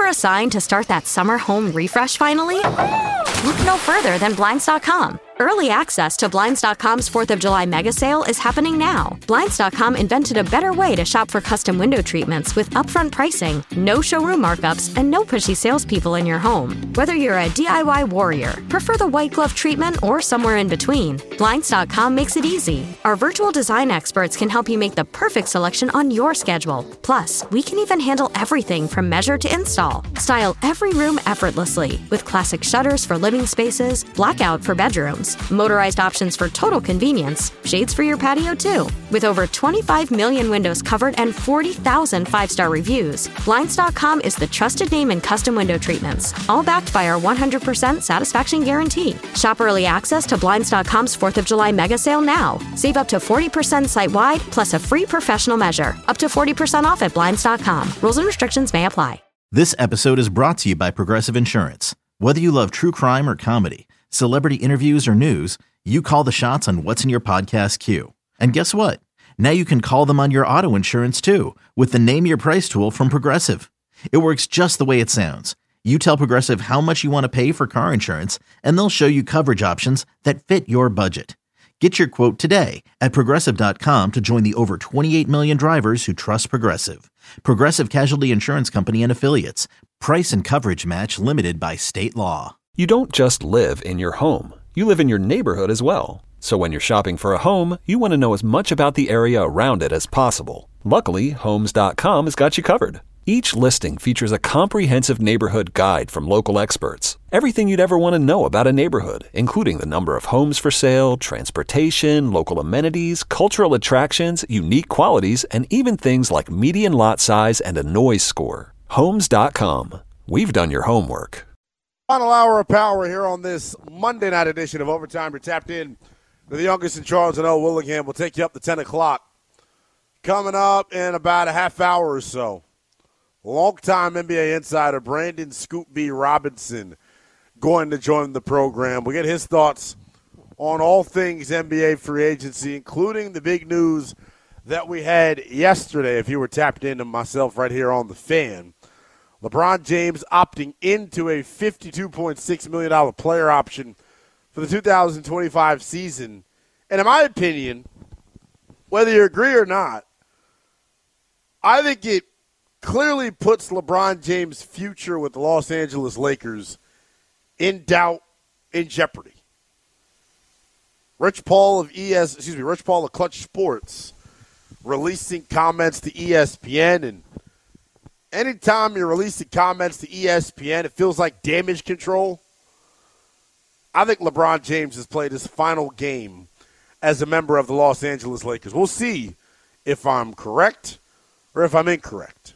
for a sign to start that summer home refresh finally? Look no further than Blinds.com. Early access to Blinds.com's 4th of July mega sale is happening now. Blinds.com invented a better way to shop for custom window treatments with upfront pricing, no showroom markups, and no pushy salespeople in your home. Whether you're a DIY warrior, prefer the white glove treatment, or somewhere in between, Blinds.com makes it easy. Our virtual design experts can help you make the perfect selection on your schedule. Plus, we can even handle everything from measure to install. Style every room effortlessly with classic shutters for living spaces, blackout for bedrooms, motorized options for total convenience, shades for your patio too. With over 25 million windows covered and 40,000 5-star reviews, Blinds.com is the trusted name in custom window treatments, all backed by our 100% satisfaction guarantee. Shop early access to Blinds.com's 4th of July mega sale now. Save up to 40% site-wide, plus a free professional measure. Up to 40% off at Blinds.com. Rules and restrictions may apply. This episode is brought to you by Progressive Insurance. Whether you love true crime or comedy, celebrity interviews or news, you call the shots on what's in your podcast queue. And guess what? Now you can call them on your auto insurance too with the Name Your Price tool from Progressive. It works just the way it sounds. You tell Progressive how much you want to pay for car insurance, and they'll show you coverage options that fit your budget. Get your quote today at Progressive.com to join the over 28 million drivers who trust Progressive. Progressive Casualty Insurance Company and Affiliates. Price and coverage match limited by state law. You don't just live in your home. You live in your neighborhood as well. So when you're shopping for a home, you want to know as much about the area around it as possible. Luckily, Homes.com has got you covered. Each listing features a comprehensive neighborhood guide from local experts. Everything you'd ever want to know about a neighborhood, including the number of homes for sale, transportation, local amenities, cultural attractions, unique qualities, and even things like median lot size and a noise score. Homes.com. We've done your homework. Final hour of power here on this Monday night edition of Overtime. You're tapped in to the youngest in Charles and O. Willingham. We'll take you up to 10 o'clock. Coming up in about a half hour or so, longtime NBA insider Brandon Scoop B. Robinson going to join the program. We'll get his thoughts on all things NBA free agency, including the big news that we had yesterday, if you were tapped into myself right here on The Fan. LeBron James opting into a $52.6 million player option for the 2025 season. And in my opinion, whether you agree or not, I think it clearly puts LeBron James' future with the Los Angeles Lakers in doubt, in jeopardy. Rich Paul of Clutch Sports releasing comments to ESPN, and anytime you're releasing comments to ESPN, it feels like damage control. I think LeBron James has played his final game as a member of the Los Angeles Lakers. We'll see if I'm correct or if I'm incorrect.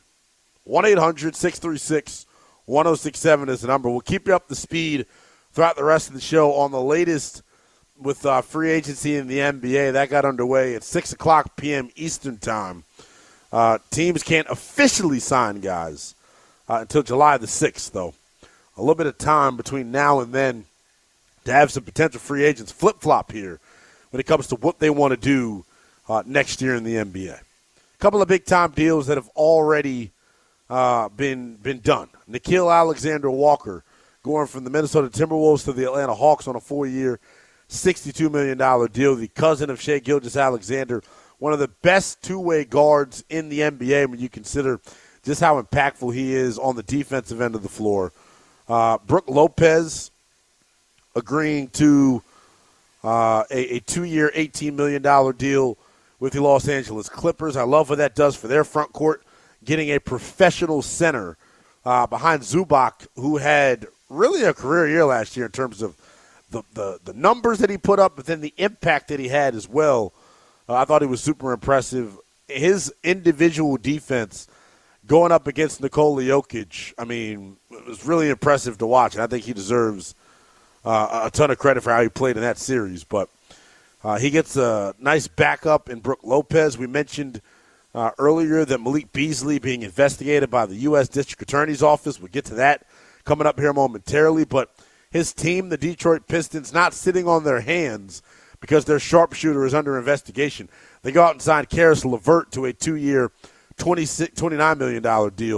1-800-636-1067 is the number. We'll keep you up to speed throughout the rest of the show on the latest with free agency in the NBA. That got underway at 6 o'clock p.m. Eastern Time. Teams can't officially sign guys until July the 6th, though. A little bit of time between now and then to have some potential free agents flip-flop here when it comes to what they want to do next year in the NBA. A couple of big-time deals that have already been done. Nickeil Alexander-Walker going from the Minnesota Timberwolves to the Atlanta Hawks on a 4-year, $62 million deal. The cousin of Shai Gilgeous-Alexander, one of the best two-way guards in the NBA when you consider just how impactful he is on the defensive end of the floor. Brook Lopez agreeing to a 2-year, $18 million deal with the Los Angeles Clippers. I love what that does for their front court, getting a professional center behind Zubac, who had really a career year last year in terms of the numbers that he put up, but then the impact that he had as well. I thought he was super impressive. His individual defense going up against Nikola Jokic, I mean, it was really impressive to watch, and I think he deserves a ton of credit for how he played in that series. But he gets a nice backup in Brook Lopez. We mentioned earlier that Malik Beasley being investigated by the U.S. District Attorney's Office. We'll get to that coming up here momentarily. But his team, the Detroit Pistons, not sitting on their hands because their sharpshooter is under investigation. They go out and sign Karis LeVert to a 2-year, $29 million deal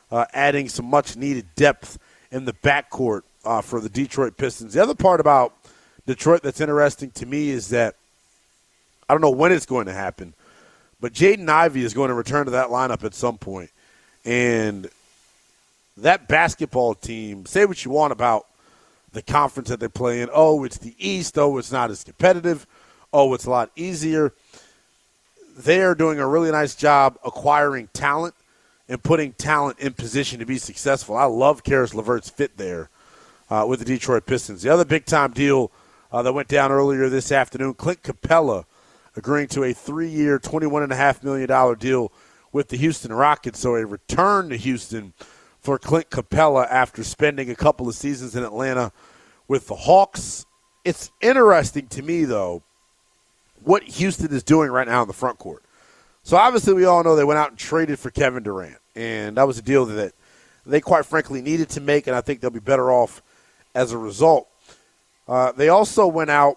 adding some much-needed depth in the backcourt for the Detroit Pistons. The other part about Detroit that's interesting to me is that I don't know when it's going to happen, but Jaden Ivey is going to return to that lineup at some point. And that basketball team, say what you want about the conference that they play in. Oh, it's the East. Oh, it's not as competitive. Oh, it's a lot easier. They are doing a really nice job acquiring talent and putting talent in position to be successful. I love Karis LeVert's fit there with the Detroit Pistons. The other big-time deal that went down earlier this afternoon, Clint Capella agreeing to a 3-year, $21.5 million deal with the Houston Rockets, so a return to Houston for Clint Capella after spending a couple of seasons in Atlanta with the Hawks. It's interesting to me, though, what Houston is doing right now in the front court. So obviously we all know they went out and traded for Kevin Durant, and that was a deal that they quite frankly needed to make, and I think they'll be better off as a result. They also went out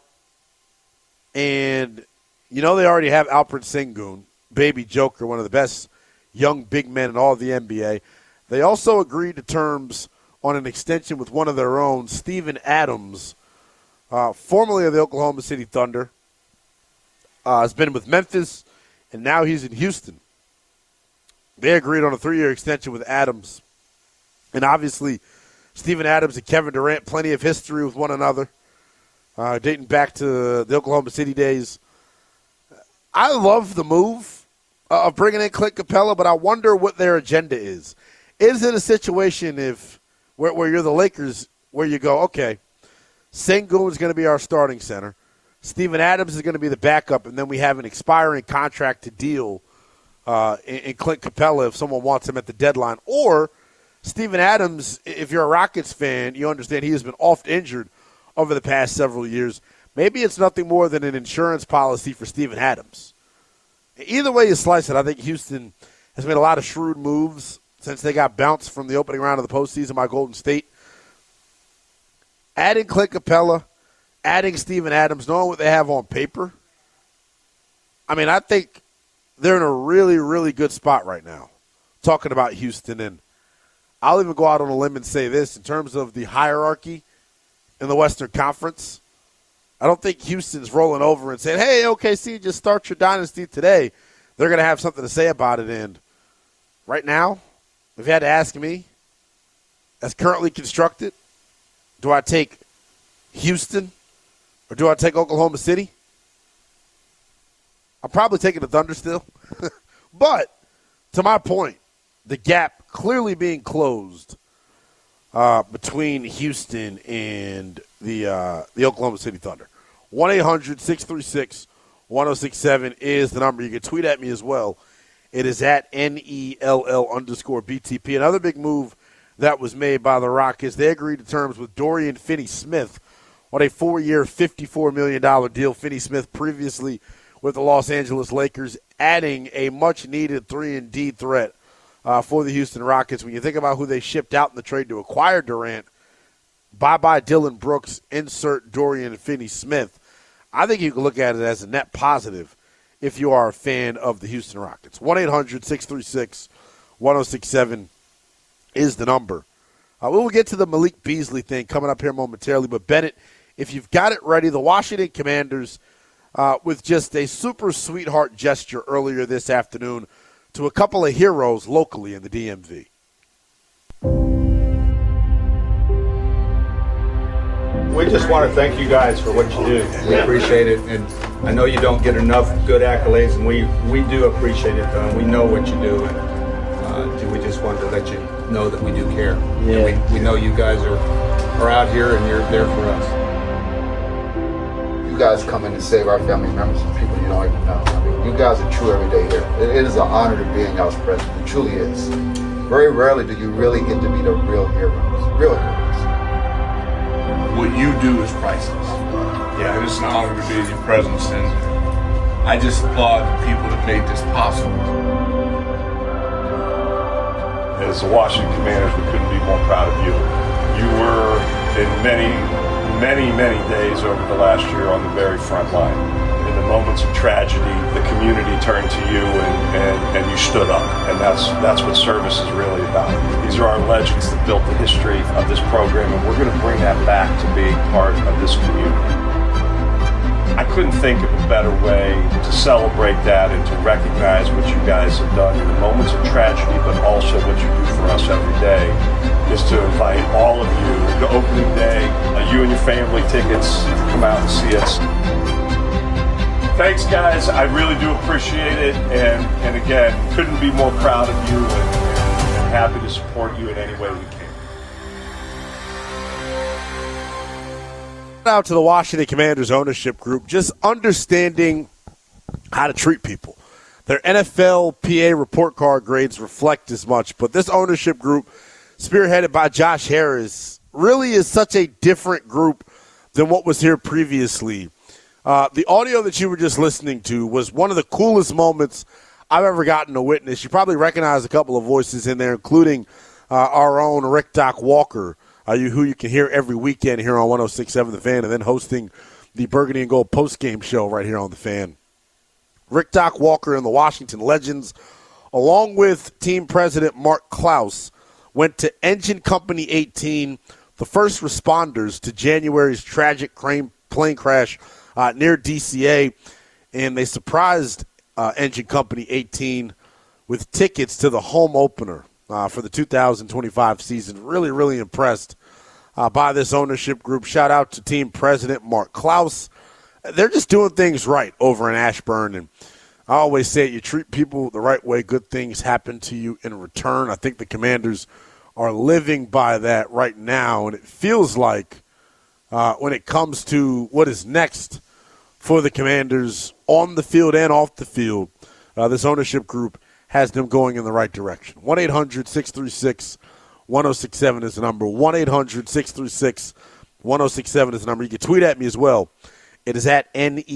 and, they already have Alperen Sengun, baby Joker, one of the best young big men in all of the NBA. They also agreed to terms on an extension with one of their own, Steven Adams, formerly of the Oklahoma City Thunder. Has been with Memphis, and now he's in Houston. They agreed on a 3-year extension with Adams. And obviously, Steven Adams and Kevin Durant, plenty of history with one another, dating back to the Oklahoma City days. I love the move of bringing in Clint Capella, but I wonder what their agenda is. Is it a situation where you're the Lakers where you go, okay, Sengun is going to be our starting center, Steven Adams is going to be the backup, and then we have an expiring contract to deal in Clint Capella if someone wants him at the deadline. Or Steven Adams, if you're a Rockets fan, you understand he has been oft injured over the past several years. Maybe it's nothing more than an insurance policy for Steven Adams. Either way you slice it, I think Houston has made a lot of shrewd moves since they got bounced from the opening round of the postseason by Golden State. Adding Clint Capella, adding Steven Adams, knowing what they have on paper, I think they're in a really, really good spot right now, talking about Houston. And I'll even go out on a limb and say this, in terms of the hierarchy in the Western Conference, I don't think Houston's rolling over and saying, hey, OKC, just start your dynasty today. They're going to have something to say about it. And right now, if you had to ask me, as currently constructed, do I take Houston or do I take Oklahoma City? I'm probably taking the Thunder still. But to my point, the gap clearly being closed between Houston and the Oklahoma City Thunder. 1-800-636-1067 is the number. You can tweet at me as well. It is at NELL_BTP. Another big move that was made by the Rockets. They agreed to terms with Dorian Finney-Smith on a 4-year, $54 million deal. Finney-Smith previously with the Los Angeles Lakers, adding a much-needed 3-and-D threat for the Houston Rockets. When you think about who they shipped out in the trade to acquire Durant, bye-bye Dillon Brooks, insert Dorian Finney-Smith. I think you can look at it as a net positive if you are a fan of the Houston Rockets. 1-800-636-1067 is the number. We will get to the Malik Beasley thing coming up here momentarily, but Bennett, if you've got it ready, the Washington Commanders with just a super sweetheart gesture earlier this afternoon to a couple of heroes locally in the DMV. We just want to thank you guys for what you do. We appreciate it, and I know you don't get enough good accolades, and we do appreciate it. We know what you do, and we just wanted to let you know that we do care. Yeah. We know you guys are out here, and you're there for us. You guys come in and save our family members from people you don't even know. You guys are true every day here. It is an honor to be in y'all's presence. It truly is. Very rarely do you really get to be the real heroes. Real heroes. What you do is priceless. Yeah, and it's an honor to be in your presence, and I just applaud the people that made this possible. As the Washington Commanders, we couldn't be more proud of you. You were, in many days over the last year, on the very front line. in the moments of tragedy, the community turned to you and you stood up. And that's what service is really about. These are our legends that built the history of this program, and we're going to bring that back to being part of this community. I couldn't think of a better way to celebrate that and to recognize what you guys have done in the moments of tragedy, but also what you do for us every day, is to invite all of you to opening day, you and your family tickets to come out and see us. Thanks, guys. I really do appreciate it. And again, couldn't be more proud of you and happy to support you in any way we can. Out to the Washington Commanders ownership group, just understanding how to treat people. Their NFLPA report card grades reflect as much, but this ownership group, spearheaded by Josh Harris, really is such a different group than what was here previously. The audio that you were just listening to was one of the coolest moments I've ever gotten to witness. You probably recognize a couple of voices in there, including our own Rick Doc Walker, who you can hear every weekend here on 106.7 The Fan, and then hosting the Burgundy and Gold postgame show right here on The Fan. Rick Doc Walker and the Washington Legends, along with team president Mark Klaus, went to Engine Company 18, the first responders to January's tragic plane crash near DCA, and they surprised Engine Company 18 with tickets to the home opener for the 2025 season. Really, really impressed by this ownership group. Shout out to team president Mark Klaus. They're just doing things right over in Ashburn, and I always say you treat people the right way, good things happen to you in return. I think the Commanders are living by that right now, and it feels like when it comes to what is next for the Commanders on the field and off the field, this ownership group has them going in the right direction. 1-800-636-1067 is the number. 1-800-636-1067 is the number. You can tweet at me as well. It is at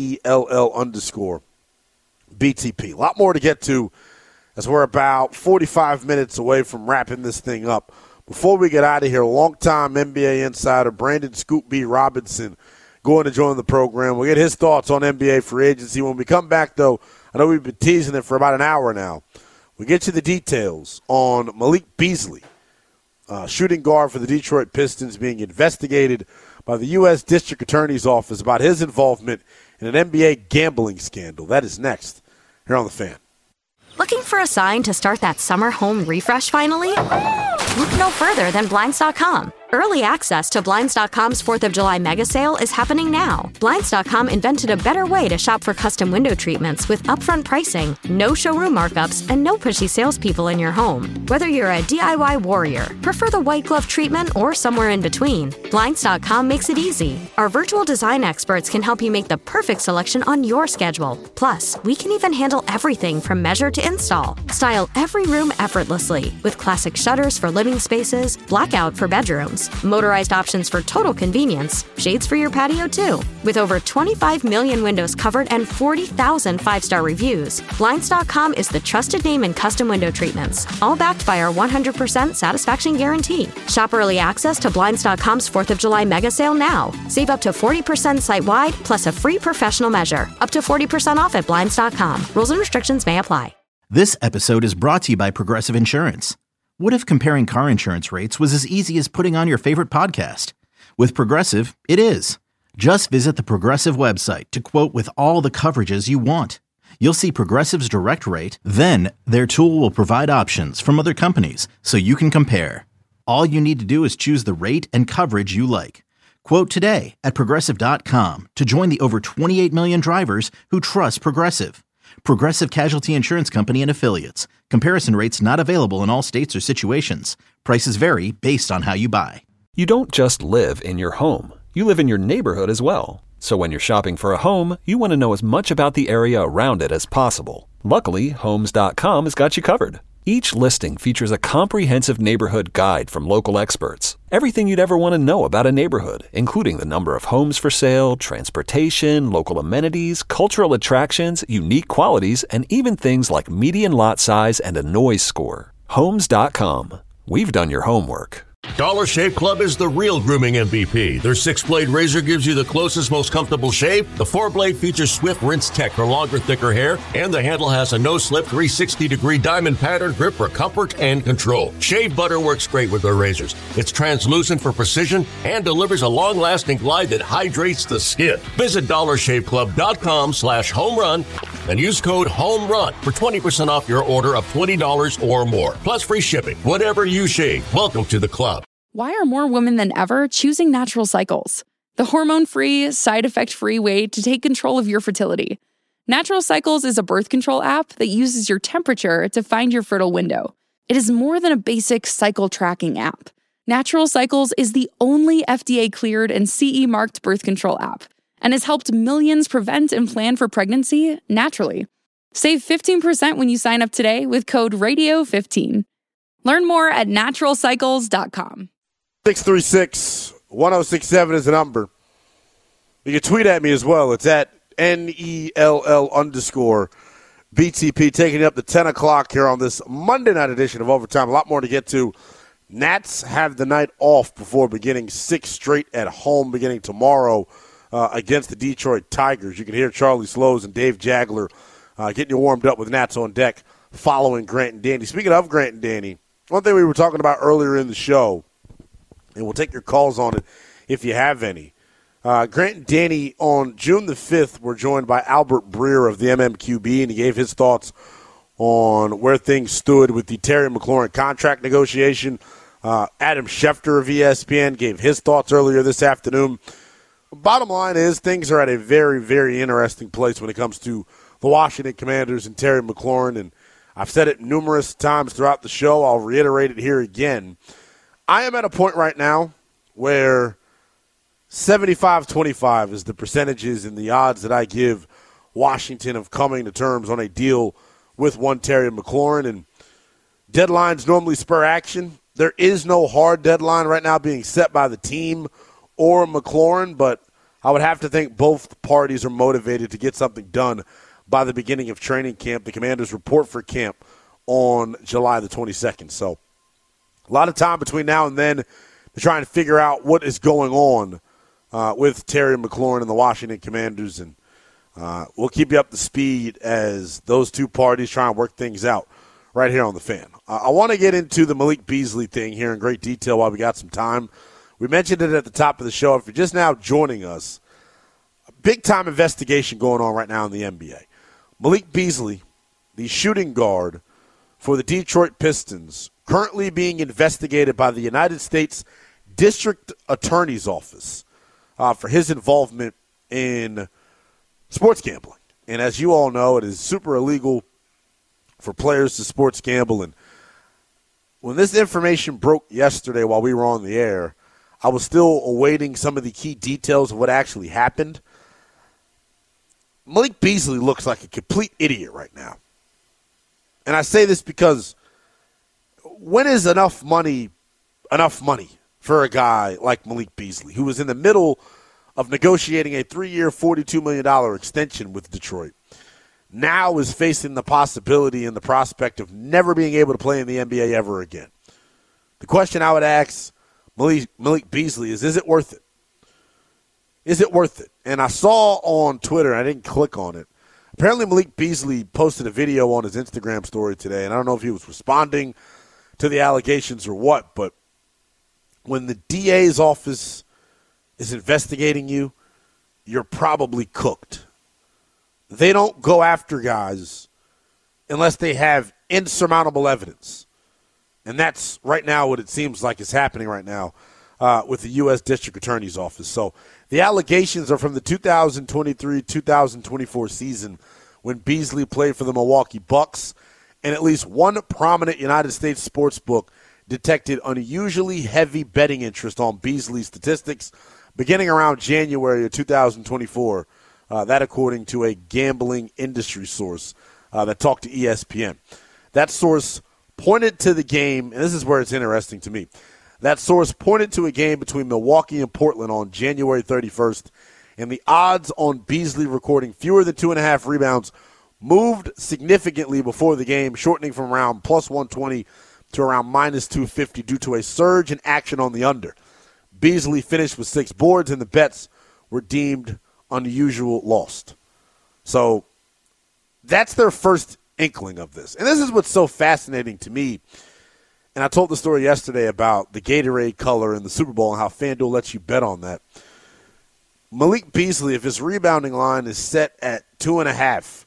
NELL_BTP. A lot more to get to as we're about 45 minutes away from wrapping this thing up. Before we get out of here, longtime NBA insider Brandon Scoop B. Robinson going to join the program. We'll get his thoughts on NBA free agency. When we come back, though, I know we've been teasing it for about an hour now. We get you the details on Malik Beasley, shooting guard for the Detroit Pistons, being investigated by the U.S. District Attorney's Office about his involvement in an NBA gambling scandal. That is next here on The Fan. Looking for a sign to start that summer home refresh finally? Look no further than Blinds.com. Early access to Blinds.com's 4th of July mega sale is happening now. Blinds.com invented a better way to shop for custom window treatments with upfront pricing, no showroom markups, and no pushy salespeople in your home. Whether you're a DIY warrior, prefer the white glove treatment, or somewhere in between, Blinds.com makes it easy. Our virtual design experts can help you make the perfect selection on your schedule. Plus, we can even handle everything from measure to install. Style every room effortlessly with classic shutters for living spaces, blackout for bedrooms, motorized options for total convenience, shades for your patio too. With over 25 million windows covered and 40,000 5-star reviews, Blinds.com is the trusted name in custom window treatments, all backed by our 100% satisfaction guarantee. Shop early access to Blinds.com's 4th of July mega sale now. Save up to 40% site-wide, plus a free professional measure. Up to 40% off at Blinds.com. Rules and restrictions may apply. This episode is brought to you by Progressive Insurance. What if comparing car insurance rates was as easy as putting on your favorite podcast? With Progressive, it is. Just visit the Progressive website to quote with all the coverages you want. You'll see Progressive's direct rate, then their tool will provide options from other companies so you can compare. All you need to do is choose the rate and coverage you like. Quote today at Progressive.com to join the over 28 million drivers who trust Progressive. Progressive Casualty Insurance Company and Affiliates. Comparison rates not available in all states or situations. Prices vary based on how you buy. You don't just live in your home. You live in your neighborhood as well. So when you're shopping for a home, you want to know as much about the area around it as possible. Luckily, Homes.com has got you covered. Each listing features a comprehensive neighborhood guide from local experts. Everything you'd ever want to know about a neighborhood, including the number of homes for sale, transportation, local amenities, cultural attractions, unique qualities, and even things like median lot size and a noise score. Homes.com. We've done your homework. Dollar Shave Club is the real grooming MVP. Their 6-blade razor gives you the closest, most comfortable shave. The 4-blade features swift rinse tech for longer, thicker hair, and the handle has a no-slip 360-degree diamond pattern grip for comfort and control. Shave butter works great with their razors. It's translucent for precision and delivers a long-lasting glide that hydrates the skin. Visit DollarShaveClub.com/homerun and use code HOMERUN for 20% off your order of $20 or more, plus free shipping. Whatever you shave, welcome to the club. Why are more women than ever choosing Natural Cycles? The hormone-free, side-effect-free way to take control of your fertility. Natural Cycles is a birth control app that uses your temperature to find your fertile window. It is more than a basic cycle tracking app. Natural Cycles is the only FDA-cleared and CE-marked birth control app and has helped millions prevent and plan for pregnancy naturally. Save 15% when you sign up today with code RADIO15. Learn more at naturalcycles.com. 636-1067 is the number. You can tweet at me as well. It's at NELL_BTP, taking you up to 10 o'clock here on this Monday night edition of Overtime. A lot more to get to. Nats have the night off before beginning 6 straight at home beginning tomorrow against the Detroit Tigers. You can hear Charlie Slows and Dave Jagler getting you warmed up with Nats on deck following Grant and Danny. Speaking of Grant and Danny, one thing we were talking about earlier in the show, and we'll take your calls on it if you have any. Grant and Danny on June the 5th were joined by Albert Breer of the MMQB, and he gave his thoughts on where things stood with the Terry McLaurin contract negotiation. Adam Schefter of ESPN gave his thoughts earlier this afternoon. Bottom line is things are at a very, very interesting place when it comes to the Washington Commanders and Terry McLaurin, and I've said it numerous times throughout the show. I'll reiterate it here again. I am at a point right now where 75-25 is the percentages and the odds that I give Washington of coming to terms on a deal with one Terry McLaurin. And deadlines normally spur action. There is no hard deadline right now being set by the team or McLaurin, but I would have to think both parties are motivated to get something done by the beginning of training camp. The Commanders report for camp on July the 22nd. So a lot of time between now and then to try and figure out what is going on with Terry McLaurin and the Washington Commanders. And we'll keep you up to speed as those two parties try and work things out right here on The Fan. I want to get into the Malik Beasley thing here in great detail while we got some time. We mentioned it at the top of the show. If you're just now joining us, a big-time investigation going on right now in the NBA. Malik Beasley, the shooting guard for the Detroit Pistons, currently being investigated by the United States District Attorney's Office for his involvement in sports gambling. And as you all know, it is super illegal for players to sports gamble. And when this information broke yesterday while we were on the air, I was still awaiting some of the key details of what actually happened. Malik Beasley looks like a complete idiot right now. And I say this because when is enough money for a guy like Malik Beasley, who was in the middle of negotiating a 3-year, $42 million extension with Detroit, now is facing the possibility and the prospect of never being able to play in the NBA ever again? The question I would ask Malik Beasley is it worth it? Is it worth it? And I saw on Twitter, I didn't click on it, apparently Malik Beasley posted a video on his Instagram story today, and I don't know if he was responding to the allegations or what, but when the DA's office is investigating you, you're probably cooked. They don't go after guys unless they have insurmountable evidence. And that's right now what it seems like is happening right now with the U.S. District Attorney's Office. So the allegations are from the 2023-2024 season when Beasley played for the Milwaukee Bucks, and at least one prominent United States sports book detected unusually heavy betting interest on Beasley's statistics beginning around January of 2024, that according to a gambling industry source that talked to ESPN. That source pointed to the game, and this is where it's interesting to me. That source pointed to a game between Milwaukee and Portland on January 31st, and the odds on Beasley recording fewer than 2.5 rebounds moved significantly before the game, shortening from around plus 120 to around minus 250 due to a surge in action on the under. Beasley finished with 6 boards, and the bets were deemed unusual lost. So that's their first inkling of this. And this is what's so fascinating to me. And I told the story yesterday about the Gatorade color in the Super Bowl and how FanDuel lets you bet on that. Malik Beasley, if his rebounding line is set at 2.5,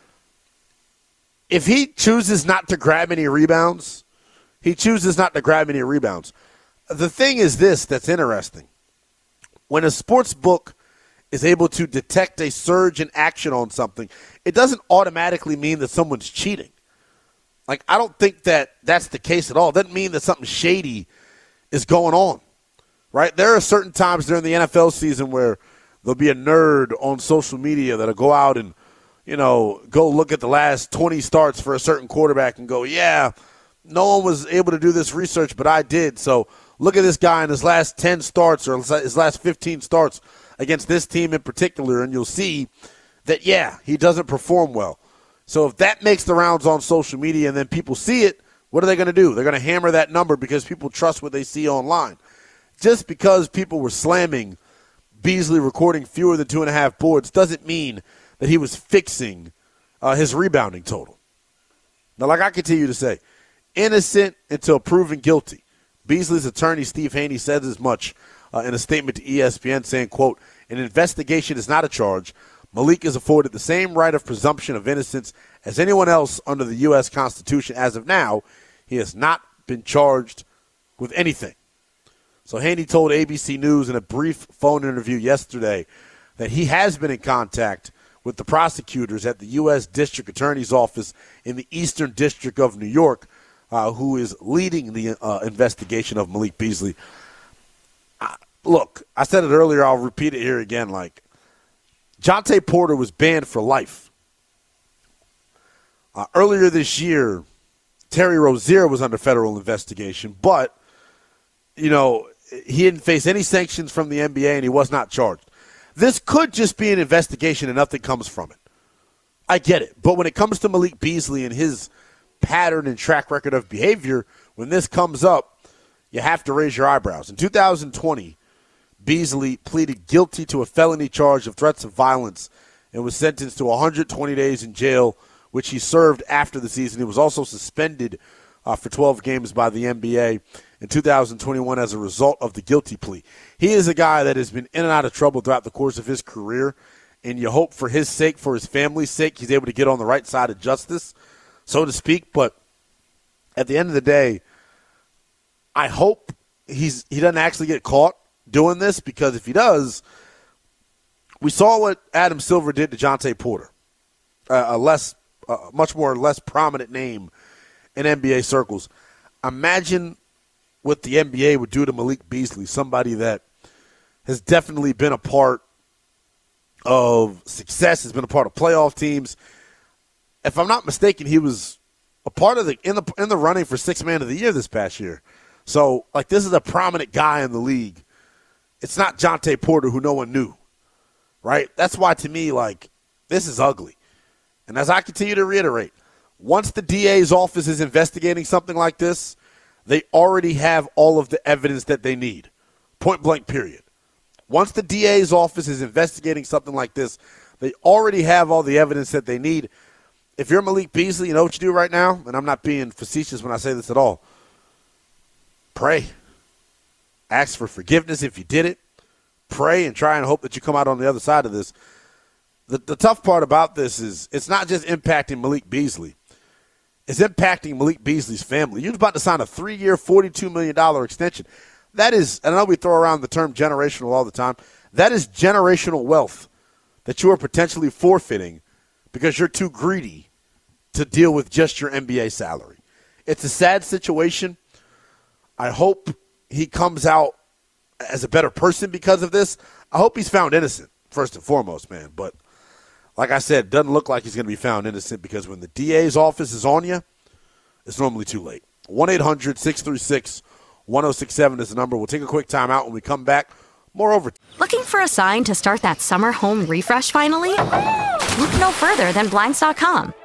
if he chooses not to grab any rebounds, he chooses not to grab any rebounds. The thing is this that's interesting. When a sports book is able to detect a surge in action on something, it doesn't automatically mean that someone's cheating. Like, I don't think that that's the case at all. It doesn't mean that something shady is going on, right? There are certain times during the NFL season where there'll be a nerd on social media that'll go out and, go look at the last 20 starts for a certain quarterback and go, yeah, no one was able to do this research, but I did. So look at this guy in his last 10 starts or his last 15 starts against this team in particular, and you'll see that, yeah, he doesn't perform well. So if that makes the rounds on social media and then people see it, what are they going to do? They're going to hammer that number because people trust what they see online. Just because people were slamming Beasley recording fewer than 2.5 boards doesn't mean that he was fixing his rebounding total. Now, like I continue to say, innocent until proven guilty. Beasley's attorney, Steve Haney, says as much in a statement to ESPN saying, quote, an investigation is not a charge. Malik is afforded the same right of presumption of innocence as anyone else under the U.S. Constitution. As of now, he has not been charged with anything. So Haney told ABC News in a brief phone interview yesterday that he has been in contact with the prosecutors at the U.S. District Attorney's Office in the Eastern District of New York, who is leading the investigation of Malik Beasley. Look, I said it earlier, I'll repeat it here again, Jontay Porter was banned for life. Earlier this year, Terry Rozier was under federal investigation, but, he didn't face any sanctions from the NBA and he was not charged. This could just be an investigation and nothing comes from it. I get it. But when it comes to Malik Beasley and his pattern and track record of behavior, when this comes up, you have to raise your eyebrows. In 2020, Beasley pleaded guilty to a felony charge of threats of violence and was sentenced to 120 days in jail, which he served after the season. He was also suspended for 12 games by the NBA in 2021 as a result of the guilty plea. He is a guy that has been in and out of trouble throughout the course of his career, and you hope for his sake, for his family's sake, he's able to get on the right side of justice, so to speak. But at the end of the day, I hope he doesn't actually get caught doing this, because if he does, we saw what Adam Silver did to Jontay Porter, a much more less prominent name in NBA circles. Imagine what the NBA would do to Malik Beasley, somebody that has definitely been a part of success, has been a part of playoff teams. If I'm not mistaken, he was a part of in the running for Sixth Man of the Year this past year. So, this is a prominent guy in the league. It's not Jontay Porter, who no one knew, right? That's why, to me, this is ugly. And as I continue to reiterate, once the DA's office is investigating something like this, they already have all of the evidence that they need. Point blank, period. Once the DA's office is investigating something like this, they already have all the evidence that they need. If you're Malik Beasley, you know what you do right now? And I'm not being facetious when I say this at all. Pray. Ask for forgiveness if you did it. Pray and try and hope that you come out on the other side of this. The tough part about this is it's not just impacting Malik Beasley. It's impacting Malik Beasley's family. You're about to sign a 3-year, $42 million extension. That is, and I know we throw around the term generational all the time, that is generational wealth that you are potentially forfeiting because you're too greedy to deal with just your NBA salary. It's a sad situation. I hope he comes out as a better person because of this. I hope he's found innocent, first and foremost, man. But like I said, it doesn't look like he's going to be found innocent, because when the DA's office is on you, it's normally too late. 1-800-636-1067 is the number. We'll take a quick time out. When we come back, more over. Looking for a sign to start that summer home refresh finally? Look no further than Blinds.com.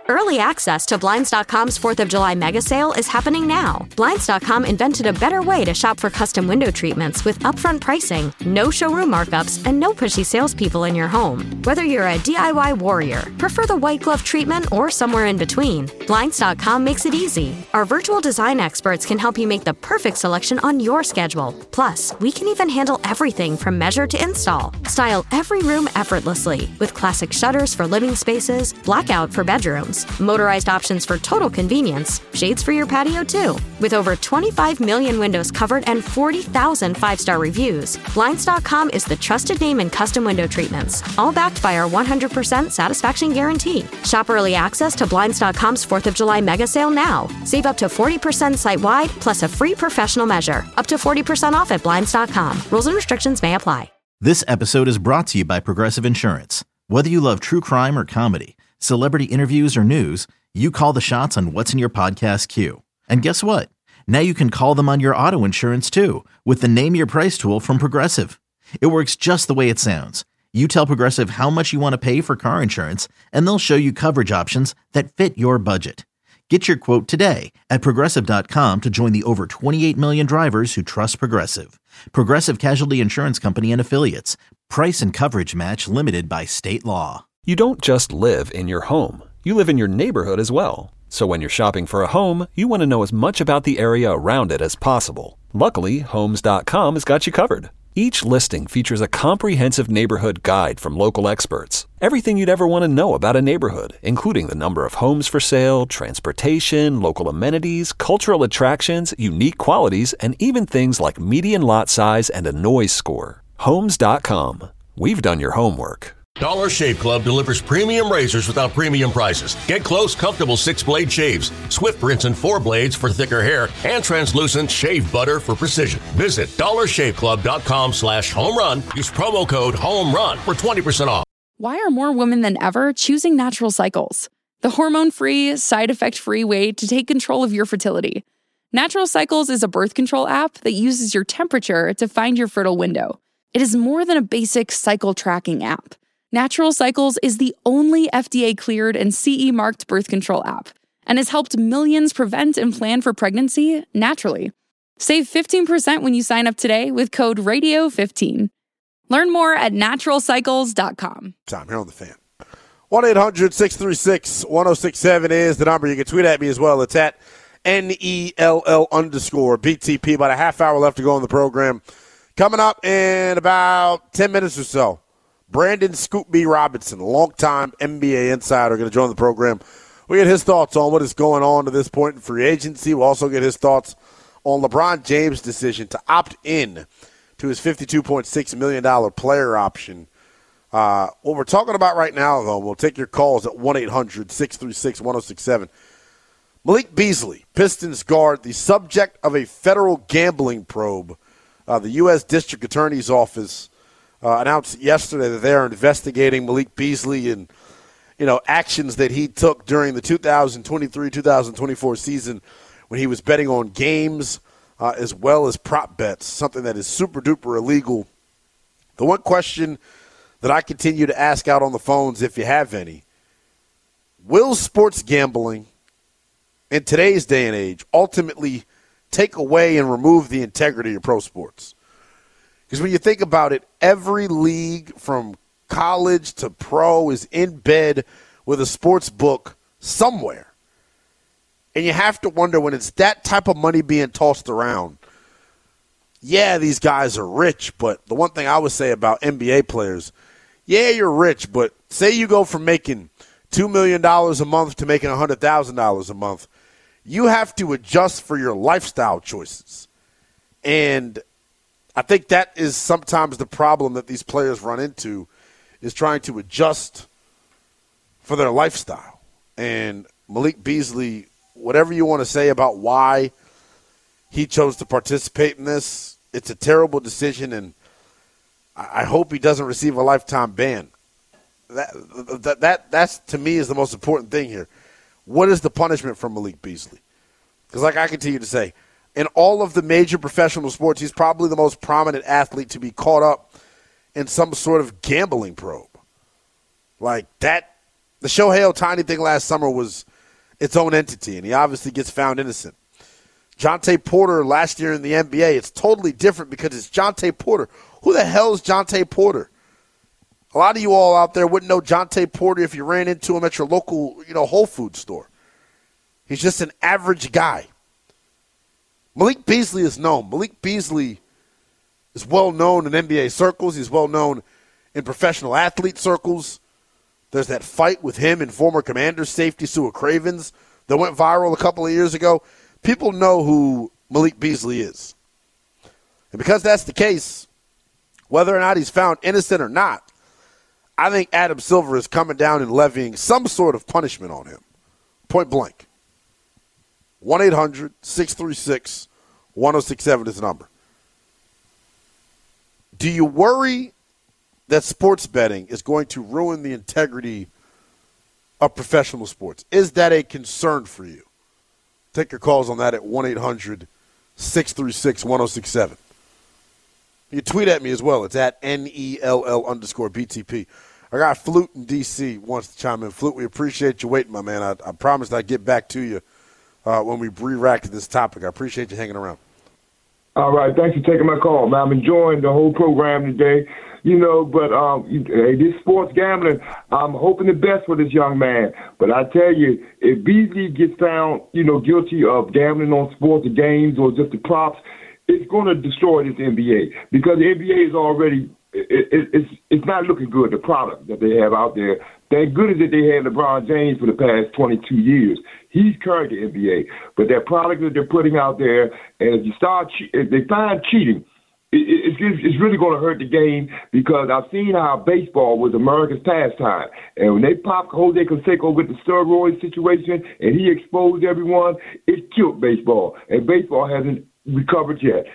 Early access to Blinds.com's 4th of July mega sale is happening now. Blinds.com invented a better way to shop for custom window treatments with upfront pricing, no showroom markups, and no pushy salespeople in your home. Whether you're a DIY warrior, prefer the white glove treatment, or somewhere in between, Blinds.com makes it easy. Our virtual design experts can help you make the perfect selection on your schedule. Plus, we can even handle everything from measure to install. Style every room effortlessly with classic shutters for living spaces, blackout for bedrooms, motorized options for total convenience, shades for your patio too. With over 25 million windows covered and 40,000 five-star reviews, Blinds.com is the trusted name in custom window treatments, all backed by our 100% satisfaction guarantee. Shop early access to Blinds.com's 4th of July mega sale now. Save up to 40% site-wide, plus a free professional measure. Up to 40% off at Blinds.com. Rules and restrictions may apply. This episode is brought to you by Progressive Insurance. Whether you love true crime or comedy, celebrity interviews or news, you call the shots on what's in your podcast queue. And guess what? Now you can call them on your auto insurance too with the Name Your Price tool from Progressive. It works just the way it sounds. You tell Progressive how much you want to pay for car insurance, and they'll show you coverage options that fit your budget. Get your quote today at Progressive.com to join the over 28 million drivers who trust Progressive. Progressive Casualty Insurance Company and Affiliates. Price and coverage match limited by state law. You don't just live in your home. You live in your neighborhood as well. So when you're shopping for a home, you want to know as much about the area around it as possible. Luckily, Homes.com has got you covered. Each listing features a comprehensive neighborhood guide from local experts. Everything you'd ever want to know about a neighborhood, including the number of homes for sale, transportation, local amenities, cultural attractions, unique qualities, and even things like median lot size and a noise score. Homes.com. We've done your homework. Dollar Shave Club delivers premium razors without premium prices. Get close, comfortable 6-blade shaves, swift rinse and 4 blades for thicker hair, and translucent shave butter for precision. Visit dollarshaveclub.com/homerun. Use promo code HOMERUN for 20% off. Why are more women than ever choosing Natural Cycles? The hormone-free, side-effect-free way to take control of your fertility. Natural Cycles is a birth control app that uses your temperature to find your fertile window. It is more than a basic cycle tracking app. Natural Cycles is the only FDA-cleared and CE-marked birth control app and has helped millions prevent and plan for pregnancy naturally. Save 15% when you sign up today with code RADIO15. Learn more at naturalcycles.com. Time here on The Fan. 1-800-636-1067 is the number. You can tweet at me as well. It's at NELL_BTP. About a half hour left to go in the program. Coming up in about 10 minutes or so, Brandon Scoop B. Robinson, longtime NBA insider, going to join the program. We'll get his thoughts on what is going on to this point in free agency. We'll also get his thoughts on LeBron James' decision to opt in to his $52.6 million player option. What we're talking about right now, though, we'll take your calls at 1-800-636-1067. Malik Beasley, Pistons guard, the subject of a federal gambling probe. The U.S. District Attorney's Office announced yesterday that they are investigating Malik Beasley and, actions that he took during the 2023-2024 season when he was betting on games as well as prop bets, something that is super-duper illegal. The one question that I continue to ask out on the phones, if you have any, will sports gambling in today's day and age ultimately take away and remove the integrity of pro sports? Because when you think about it, every league from college to pro is in bed with a sports book somewhere. And you have to wonder, when it's that type of money being tossed around, yeah, these guys are rich, but the one thing I would say about NBA players, yeah, you're rich, but say you go from making $2 million a month to making $100,000 a month, you have to adjust for your lifestyle choices. And I think that is sometimes the problem that these players run into, is trying to adjust for their lifestyle. And Malik Beasley, whatever you want to say about why he chose to participate in this, it's a terrible decision, and I hope he doesn't receive a lifetime ban. That's to me is the most important thing here. What is the punishment for Malik Beasley? Because like I continue to say, in all of the major professional sports, he's probably the most prominent athlete to be caught up in some sort of gambling probe. Like, that The Shohei Ohtani thing last summer was its own entity, and he obviously gets found innocent. Jontay Porter last year in the NBA, it's totally different because it's Jontay Porter. Who the hell is Jontay Porter? A lot of you all out there wouldn't know Jontay Porter if you ran into him at your local, Whole Foods store. He's just an average guy. Malik Beasley is known. Malik Beasley is well known in NBA circles. He's well known in professional athlete circles. There's that fight with him and former Commanders safety Sua Cravens that went viral a couple of years ago. People know who Malik Beasley is. And because that's the case, whether or not he's found innocent or not, I think Adam Silver is coming down and levying some sort of punishment on him. Point blank. 1-800-636-1067 is the number. Do you worry that sports betting is going to ruin the integrity of professional sports? Is that a concern for you? Take your calls on that at 1-800-636-1067. You tweet at me as well. It's at NELL_BTP. I got Flute in D.C. wants to chime in. Flute, we appreciate you waiting, my man. I promised I'd get back to you when we re-racked this topic. I appreciate you hanging around. All right. Thanks for taking my call, man. I'm enjoying the whole program today. But this sports gambling, I'm hoping the best for this young man. But I tell you, if Beasley gets found, guilty of gambling on sports, the games, or just the props, it's going to destroy this NBA because the NBA is already it's not looking good, the product that they have out there. Thank goodness that they had LeBron James for the past 22 years. He's carried the NBA. But that product that they're putting out there, and if they find cheating, it's really going to hurt the game because I've seen how baseball was America's pastime. And when they popped Jose Canseco with the steroid situation and he exposed everyone, it killed baseball. And baseball hasn't recovered yet.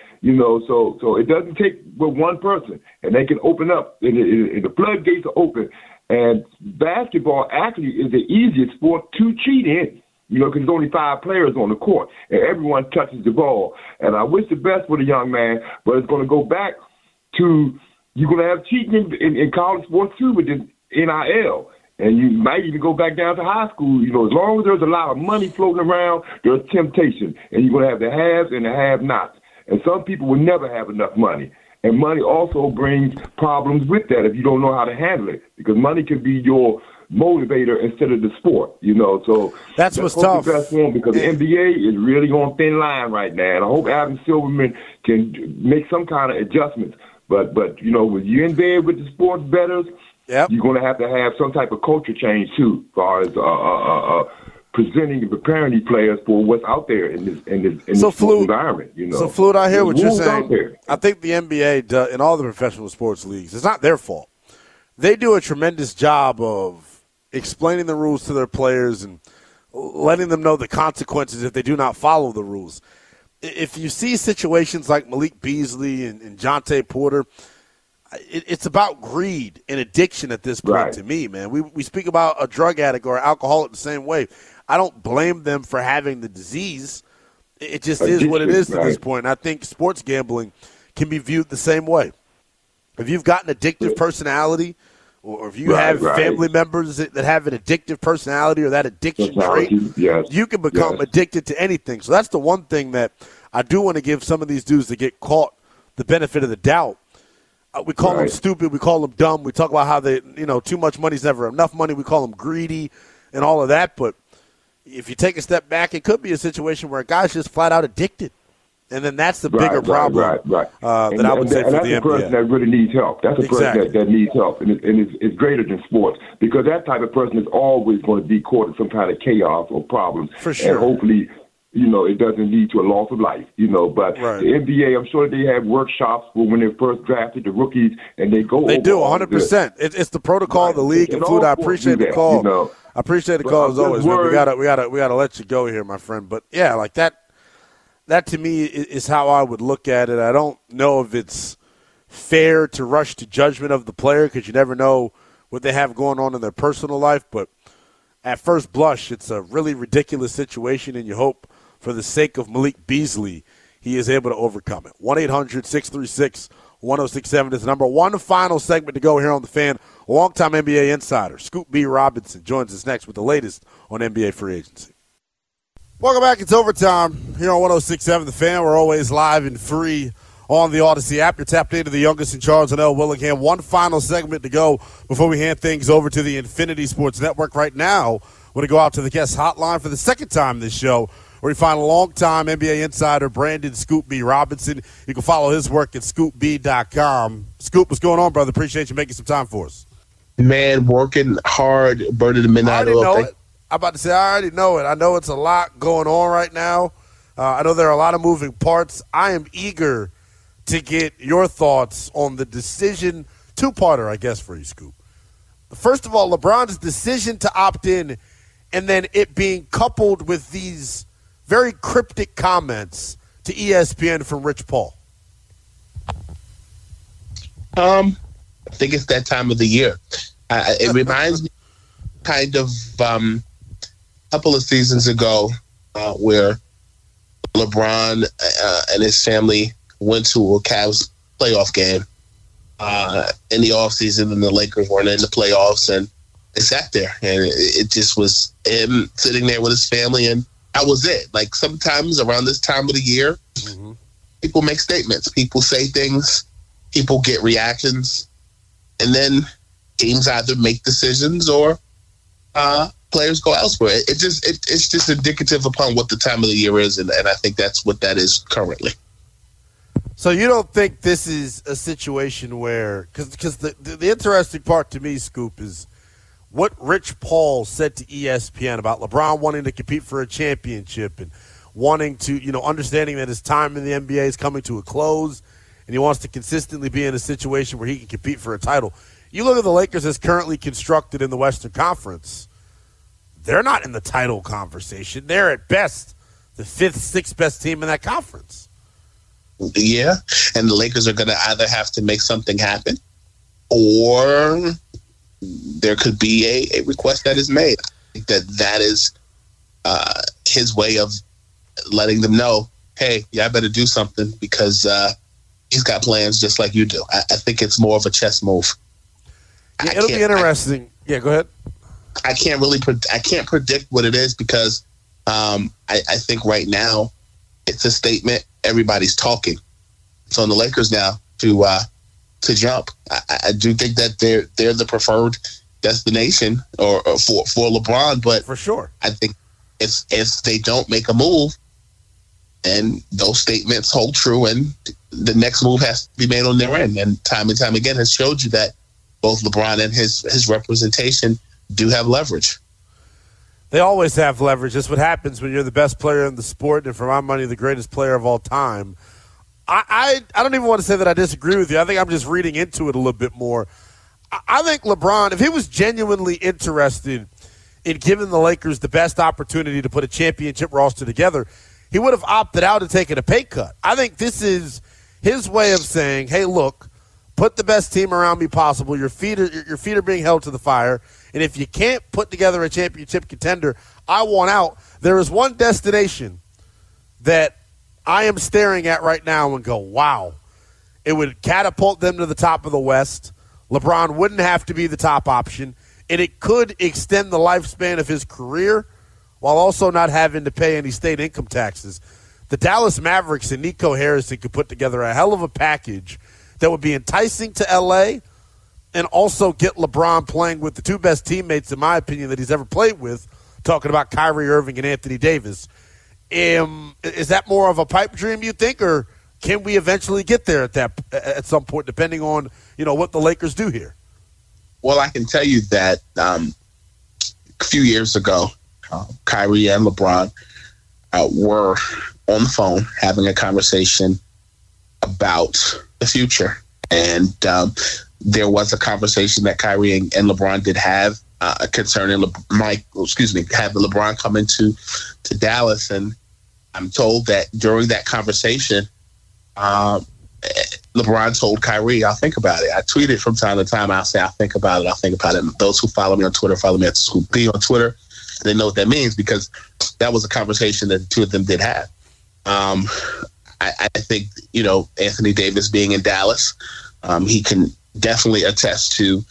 So it doesn't take but one person, and they can open up, and the floodgates are open. And basketball actually is the easiest sport to cheat in. Because there's only 5 players on the court, and everyone touches the ball. And I wish the best for the young man, but it's going to go back to you're going to have cheating in college sports too with this NIL. And you might even go back down to high school. As long as there's a lot of money floating around, there's temptation. And you're going to have the haves and the have-nots. And some people will never have enough money. And money also brings problems with that if you don't know how to handle it. Because money can be your motivator instead of the sport, So that's what's tough. The best one because the NBA is really on thin line right now, and I hope Adam Silverman can make some kind of adjustments. But when you're in bed with the sports bettors, you're going to have some type of culture change too, as far as presenting and preparing these players for what's out there in this sports environment. So, Flute, I hear what you're saying. I think the NBA and all the professional sports leagues, it's not their fault. They do a tremendous job of explaining the rules to their players and letting them know the consequences if they do not follow the rules. If you see situations like Malik Beasley and Jontay Porter, it's about greed and addiction at this point to me, man. We speak about a drug addict or an alcoholic the same way. I don't blame them for having the disease. It just is what it is to this point. And I think sports gambling can be viewed the same way. If you've got an addictive personality, or if you have family members that have an addictive personality or that addiction trait, you can become addicted to anything. So that's the one thing that I do want to give some of these dudes that get caught the benefit of the doubt. We call them stupid. We call them dumb. We talk about how they, too much money is never enough money. We call them greedy and all of that. But if you take a step back, it could be a situation where a guy's just flat out addicted. And then that's the bigger problem that I would say for the NBA. That's a person that really needs help. That's a person that needs help, and it's greater than sports because that type of person is always going to be caught in some kind of chaos or problems. For sure. And hopefully, it doesn't lead to a loss of life, But the NBA, I'm sure they have workshops for when they first drafted the rookies, and they go. They do 100%. It's the protocol of the league. And Flute, I appreciate the call. I appreciate the call as always. Man. We gotta let you go here, my friend. But yeah, like that. That, to me, is how I would look at it. I don't know if it's fair to rush to judgment of the player because you never know what they have going on in their personal life. But at first blush, it's a really ridiculous situation, and you hope for the sake of Malik Beasley he is able to overcome it. 1-800-636-1067. 1067 is the number. One final segment to go here on The Fan. A longtime NBA insider, Scoop B. Robinson, joins us next with the latest on NBA free agency. Welcome back. It's overtime here on 1067 The Fan. We're always live and free on the Odyssey app. You're tapped into the youngest in Charles and L. Willingham. One final segment to go before we hand things over to the Infinity Sports Network. Right now, we're going to go out to the guest hotline for the second time this show, where we find a longtime NBA insider, Brandon Scoop B. Robinson. You can follow his work at scoopb.com. Scoop, what's going on, brother? Appreciate you making some time for us. Man, working hard, burning the midnight oil. I'm about to say, I already know it. I know it's a lot going on right now. I know there are a lot of moving parts. I am eager to get your thoughts on the decision, two-parter, I guess, for you, Scoop. First of all, LeBron's decision to opt in and then it being coupled with these very cryptic comments to ESPN from Rich Paul. I think it's that time of the year. It reminds me kind of a couple of seasons ago where LeBron and his family went to a Cavs playoff game in the offseason, and the Lakers weren't in the playoffs, and they sat there, and it just was him sitting there with his family, and that was it. Like, sometimes around this time of the year, people make statements, people say things, people get reactions, and then teams either make decisions or players go elsewhere. It's just indicative upon what the time of the year is, and I think that's what that is currently. So you don't think this is a situation where – because the interesting part to me, Scoop, is what Rich Paul said to ESPN about LeBron wanting to compete for a championship and wanting to, understanding that his time in the NBA is coming to a close and he wants to consistently be in a situation where he can compete for a title. You look at the Lakers as currently constructed in the Western Conference. They're not in the title conversation. They're at best the fifth, sixth best team in that conference. Yeah, and the Lakers are going to either have to make something happen or there could be a request that is made. I think that is his way of letting them know, hey, yeah, I better do something because he's got plans just like you do. I think it's more of a chess move. Yeah, it'll be interesting. Yeah, go ahead. I can't predict what it is because I think right now it's a statement. Everybody's talking. It's on the Lakers now to jump. I do think that they're the preferred destination or for LeBron, but for sure, I think if they don't make a move, and those statements hold true, and the next move has to be made on their end. And time again has showed you that both LeBron and his representation do have leverage. They always have leverage. That's what happens when you're the best player in the sport, and for my money, the greatest player of all time. I don't even want to say that I disagree with you. I think I'm just reading into it a little bit more. I think LeBron, if he was genuinely interested in giving the Lakers the best opportunity to put a championship roster together, he would have opted out and taken a pay cut. I think this is his way of saying, hey, look, put the best team around me possible. Your feet are being held to the fire. And if you can't put together a championship contender, I want out. There is one destination that I am staring at right now and go, wow. It would catapult them to the top of the West. LeBron wouldn't have to be the top option. And it could extend the lifespan of his career while also not having to pay any state income taxes. The Dallas Mavericks and Nico Harrison could put together a hell of a package that would be enticing to L.A., and also get LeBron playing with the two best teammates, in my opinion, that he's ever played with, talking about Kyrie Irving and Anthony Davis. Is that more of a pipe dream, you think, or can we eventually get there at some point, depending on what the Lakers do here? Well, I can tell you that a few years ago, Kyrie and LeBron were on the phone having a conversation about the future, and there was a conversation that Kyrie and LeBron did have concerning having LeBron come into Dallas. And I'm told that during that conversation, LeBron told Kyrie, I'll think about it. I tweeted from time to time, I'll say, I'll think about it. And those who follow me on Twitter, follow me at Scoop B on Twitter. They know what that means because that was a conversation that the two of them did have. I think, Anthony Davis being in Dallas, he can definitely attest to,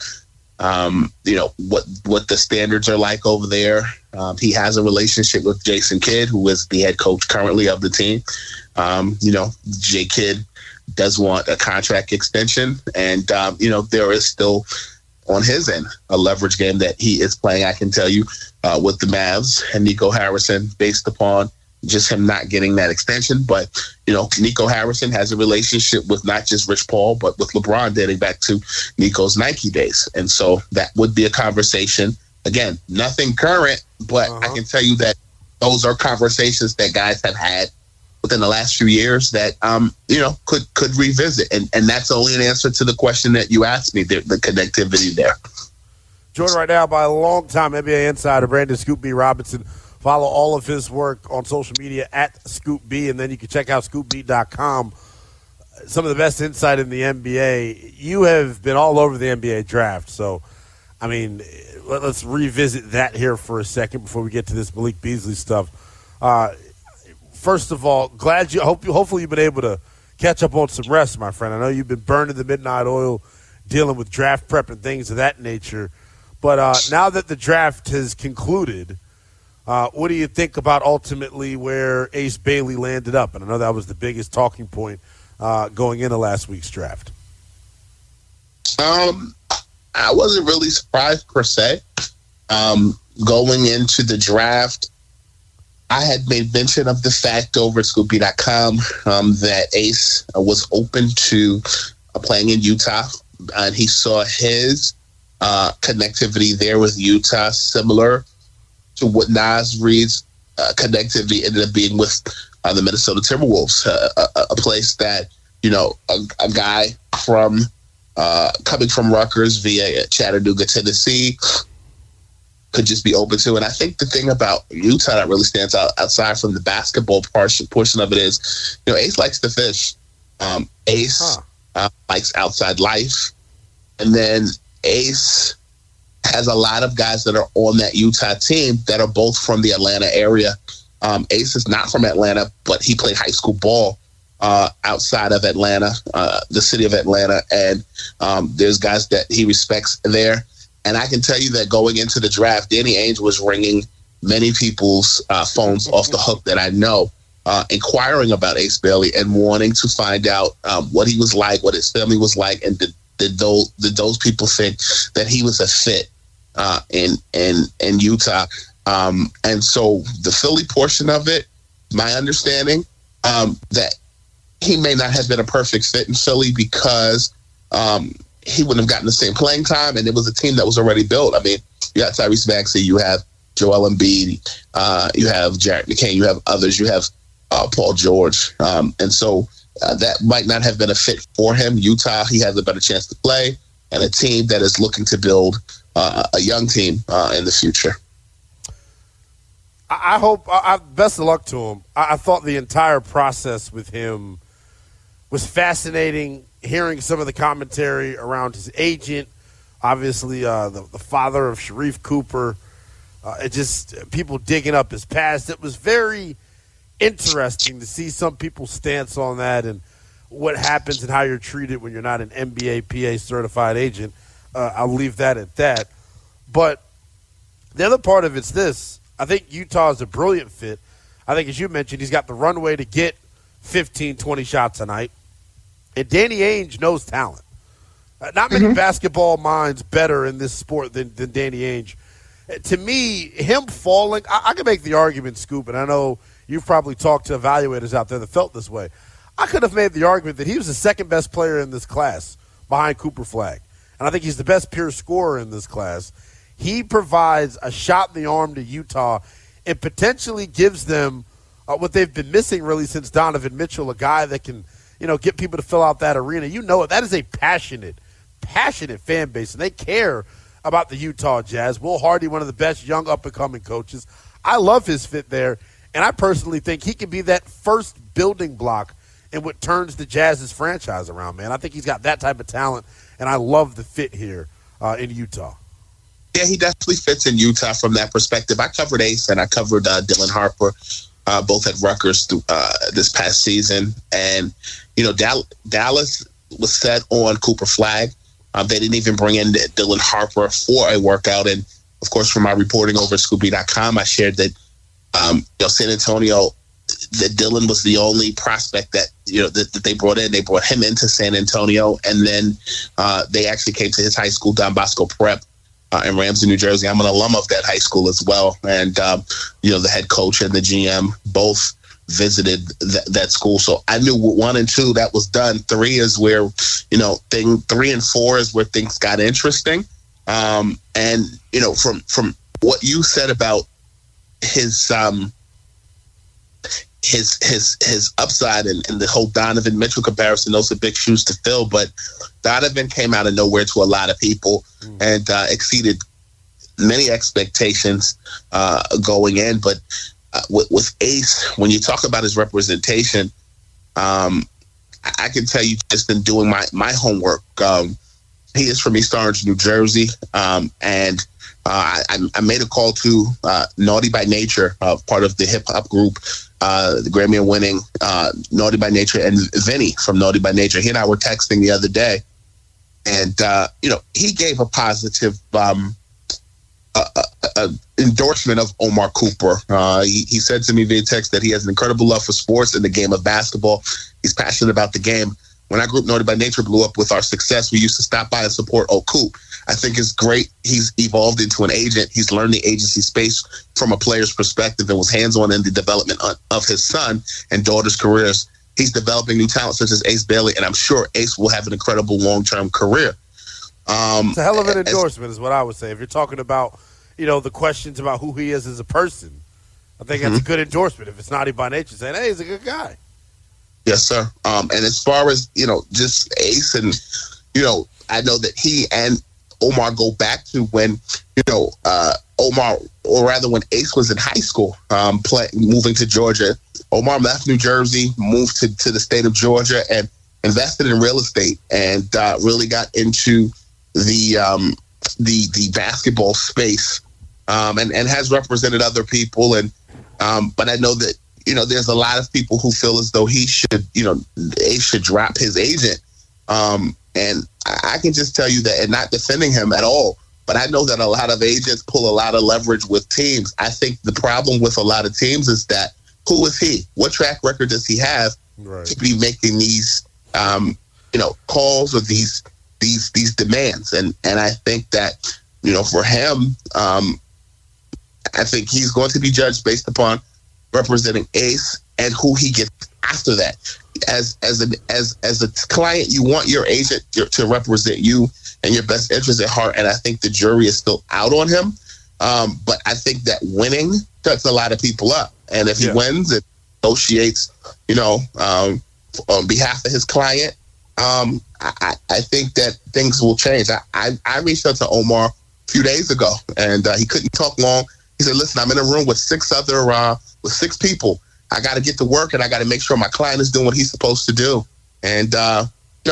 what the standards are like over there. He has a relationship with Jason Kidd, who is the head coach currently of the team. Jay Kidd does want a contract extension, and there is still on his end a leverage game that he is playing. I can tell you with the Mavs and Nico Harrison, based upon just him not getting that extension. But Nico Harrison has a relationship with not just Rich Paul, but with LeBron dating back to Nico's Nike days, and so that would be a conversation. Again, nothing current, but I can tell you that those are conversations that guys have had within the last few years that could revisit, and that's only an answer to the question that you asked me, the connectivity there. Joined right now by a long-time NBA insider, Brandon Scoop B. Robinson. Follow all of his work on social media at Scoop B, and then you can check out ScoopB.com. Some of the best insight in the NBA. You have been all over the NBA draft, so I mean, let's revisit that here for a second before we get to this Malik Beasley stuff. First of all, hopefully you've been able to catch up on some rest, my friend. I know you've been burning the midnight oil, dealing with draft prep and things of that nature. But now that the draft has concluded, what do you think about ultimately where Ace Bailey landed up? And I know that was the biggest talking point going into last week's draft. I wasn't really surprised per se. Going into the draft, I had made mention of the fact over at ScoopB.com that Ace was open to playing in Utah, and he saw his connectivity there with Utah similar to what Naz Reid's connectivity ended up being with the Minnesota Timberwolves, a place that, a guy from coming from Rutgers via Chattanooga, Tennessee, could just be open to. And I think the thing about Utah that really stands out outside from the basketball portion of it is, Ace likes to fish. Ace likes outside life. And then Ace has a lot of guys that are on that Utah team that are both from the Atlanta area. Ace is not from Atlanta, but he played high school ball outside of Atlanta, the city of Atlanta. And there's guys that he respects there. And I can tell you that going into the draft, Danny Ainge was ringing many people's phones off the hook that I know, inquiring about Ace Bailey and wanting to find out what he was like, what his family was like, and did those people think that he was a fit in Utah. And so the Philly portion of it, my understanding, that he may not have been a perfect fit in Philly because he wouldn't have gotten the same playing time, and it was a team that was already built. I mean, you got Tyrese Maxey, you have Joel Embiid, you have Jarrett McCain, you have others, you have Paul George. And so that might not have been a fit for him. Utah, he has a better chance to play, and a team that is looking to build a young team in the future. I hope best of luck to him. I thought the entire process with him was fascinating, hearing some of the commentary around his agent, obviously the father of Sharif Cooper, just people digging up his past. It was very interesting to see some people's stance on that and what happens and how you're treated when you're not an NBA PA certified agent. I'll leave that at that. But the other part of it's this. I think Utah is a brilliant fit. I think, as you mentioned, he's got the runway to get 15, 20 shots a night. And Danny Ainge knows talent. Not many basketball minds better in this sport than Danny Ainge. To me, him falling, I can make the argument, Scoop, and I know you've probably talked to evaluators out there that felt this way. I could have made the argument that he was the second best player in this class behind Cooper Flagg. And I think he's the best pure scorer in this class. He provides a shot in the arm to Utah and potentially gives them what they've been missing really since Donovan Mitchell, a guy that can, get people to fill out that arena. That is a passionate fan base, and they care about the Utah Jazz. Will Hardy, one of the best young up-and-coming coaches. I love his fit there, and I personally think he can be that first building block in what turns the Jazz's franchise around, man. I think he's got that type of talent, and I love the fit here in Utah. Yeah, he definitely fits in Utah from that perspective. I covered Ace and I covered Dylan Harper both at Rutgers this past season. And, Dallas was set on Cooper Flagg. They didn't even bring in Dylan Harper for a workout. And, of course, from my reporting over at Scooby.com, I shared that, San Antonio, that Dylan was the only prospect that they brought in. They brought him into San Antonio, and then they actually came to his high school, Don Bosco Prep, in Ramsey, New Jersey. I'm an alum of that high school as well, and the head coach and the GM both visited that school. So I knew 1 and 2 that was done. 3 is where 3 and 4 is where things got interesting. And from what you said about his upside and the whole Donovan Mitchell comparison, those are big shoes to fill. But Donovan came out of nowhere to a lot of people and exceeded many expectations going in. But with Ace, when you talk about his representation, I can tell you just in doing my homework, he is from East Orange, New Jersey, and I made a call to Naughty by Nature, part of the hip hop group, the Grammy-winning Naughty by Nature, and Vinny from Naughty by Nature. He and I were texting the other day, and he gave a positive endorsement of Omar Cooper. He said to me via text that he has an incredible love for sports and the game of basketball. He's passionate about the game. When our group Naughty by Nature blew up with our success, we used to stop by and support Coop. I think it's great. He's evolved into an agent. He's learned the agency space from a player's perspective and was hands-on in the development of his son and daughter's careers. He's developing new talent such as Ace Bailey, and I'm sure Ace will have an incredible long-term career. It's a hell of an endorsement is what I would say. If you're talking about, the questions about who he is as a person, I think that's a good endorsement. If it's Naughty by Nature saying, hey, he's a good guy. Yes, sir. And as far as, just Ace and, I know that he and Omar go back to when, Omar, or rather when Ace was in high school, moving to Georgia. Omar left New Jersey, moved to the state of Georgia and invested in real estate and really got into the basketball space and has represented other people. And but I know that, there's a lot of people who feel as though he should, Ace should drop his agent. And I can just tell you that, and not defending him at all, but I know that a lot of agents pull a lot of leverage with teams. I think the problem with a lot of teams is that, who is he? What track record does he have to be making these, calls or these demands? And I think that, for him, I think he's going to be judged based upon representing Ace and who he gets after that. As a client, you want your agent to represent you and your best interest at heart, and I think the jury is still out on him. But I think that winning shuts a lot of people up, and if he wins and negotiates, on behalf of his client, I think that things will change. I reached out to Omar a few days ago, and he couldn't talk long. He said, "Listen, I'm in a room with 6 people. I got to get to work, and I got to make sure my client is doing what he's supposed to do." And I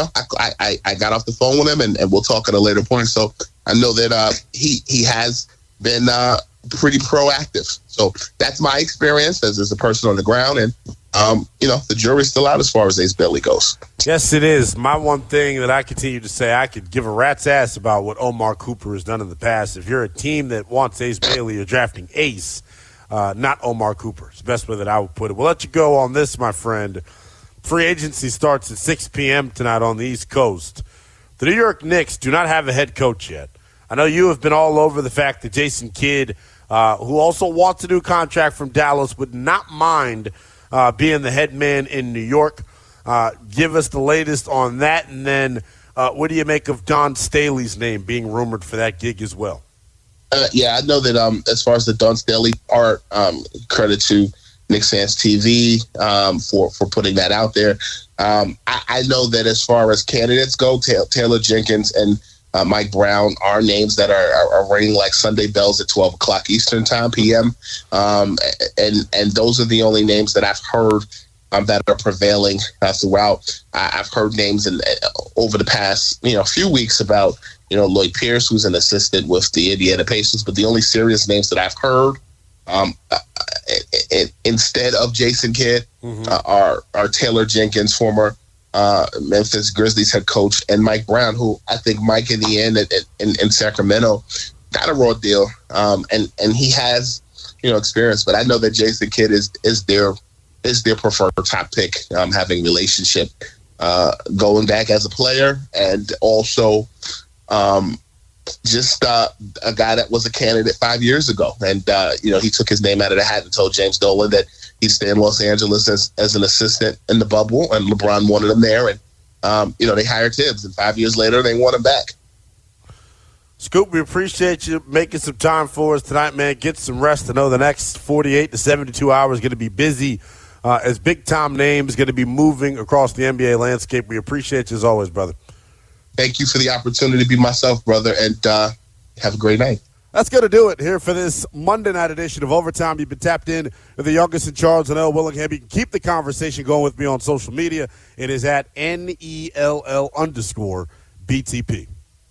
got off the phone with him, and we'll talk at a later point. So I know that he has been pretty proactive. So that's my experience as a person on the ground, and the jury's still out as far as Ace Bailey goes. Yes, it is. My one thing that I continue to say, I could give a rat's ass about what Omar Cooper has done in the past. If you're a team that wants Ace Bailey, you're drafting Ace, not Omar Cooper. It's the best way that I would put it. We'll let you go on this, my friend. Free agency starts at 6 p.m. tonight on the East Coast. The New York Knicks do not have a head coach yet. I know you have been all over the fact that Jason Kidd, who also wants a new contract from Dallas, would not mind being the head man in New York. Give us the latest on that, and then what do you make of Don Staley's name being rumored for that gig as well? I know that as far as the Don Staley part, credit to Knicks Fans TV for putting that out there. I know that as far as candidates go, Taylor Jenkins and Mike Brown are names that are ringing like Sunday bells at 12 o'clock Eastern time, p.m. And those are the only names that I've heard that are prevailing throughout. I've heard names over the past few weeks about Lloyd Pierce, who's an assistant with the Indiana Pacers, but the only serious names that I've heard instead of Jason Kidd, are Taylor Jenkins, former Memphis Grizzlies head coach, and Mike Brown, who I think Mike in the end in Sacramento got a raw deal, and he has experience. But I know that Jason Kidd is their preferred top pick, having relationship going back as a player, and also just a guy that was a candidate 5 years ago. And, he took his name out of the hat and told James Dolan that he'd stay in Los Angeles as an assistant in the bubble, and LeBron wanted him there. And, they hired Tibbs, and 5 years later, they want him back. Scoop, we appreciate you making some time for us tonight, man. Get some rest. I know the next 48 to 72 hours is going to be busy as big-time names going to be moving across the NBA landscape. We appreciate you as always, brother. Thank you for the opportunity to be myself, brother, and have a great night. That's going to do it here for this Monday night edition of Overtime. You've been tapped in with the youngest in Charles and L. Willingham. You can keep the conversation going with me on social media. It is at NELL_BTP.